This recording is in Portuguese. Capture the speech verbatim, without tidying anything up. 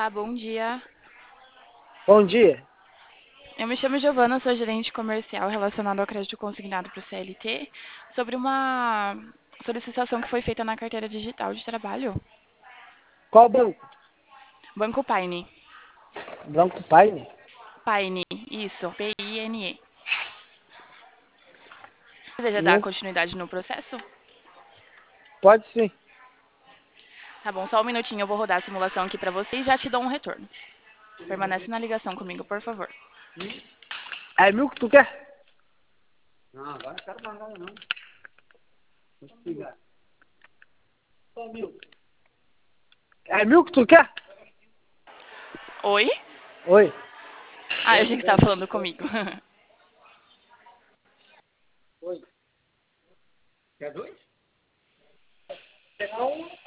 Olá, bom dia. Bom dia. Eu me chamo Giovana, sou gerente comercial relacionado ao crédito consignado para o C L T, sobre uma solicitação que foi feita na carteira digital de trabalho. Qual banco? Banco Paine. Banco Paine? Paine, isso, P I N E. Deseja dar Não, continuidade no processo? pode sim. Tá bom, só um minutinho, eu vou rodar a simulação aqui para você e já te dou um retorno. Permanece na ligação comigo, por favor. É mil que tu quer? Não, agora não quero mais nada não. Deixa eu ligar. Só mil. É mil que tu quer? Oi? Oi. Ah, eu achei que você estava falando comigo. Oi. Quer dois? Não.